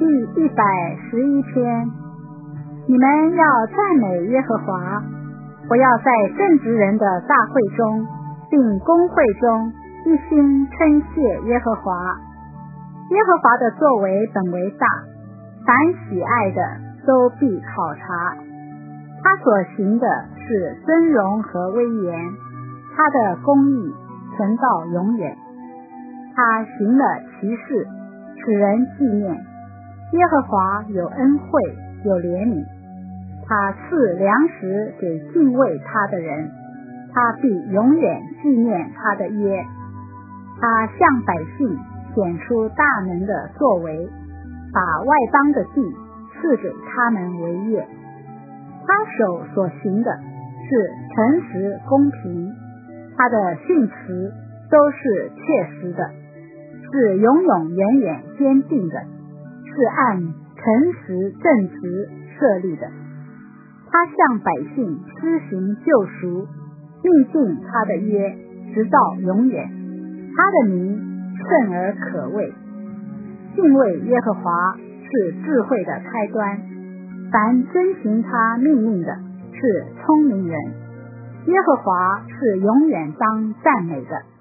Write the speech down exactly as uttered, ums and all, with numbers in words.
第一百十一篇。你们要赞美耶和华，不要在正直人的大会中并公会中一心称谢耶和华。耶和华的作为本为大，凡喜爱的都必考察。他所行的是尊荣和威严，他的公义存到永远。他行了奇事，使人纪念。耶和华有恩惠，有怜悯。他赐粮食给敬畏他的人，他必永远纪念他的约。他向百姓显出大能的作为，把外邦的地赐给他们为业。他手所行的是诚实公平，他的训词都是确实的，是永永远远坚定的，是按诚实正直设立的。他向百姓施行救赎，立定他的约，直到永远。他的名圣而可畏。敬畏耶和华是智慧的开端，凡遵行他命令的是聪明人。耶和华是永远当赞美的。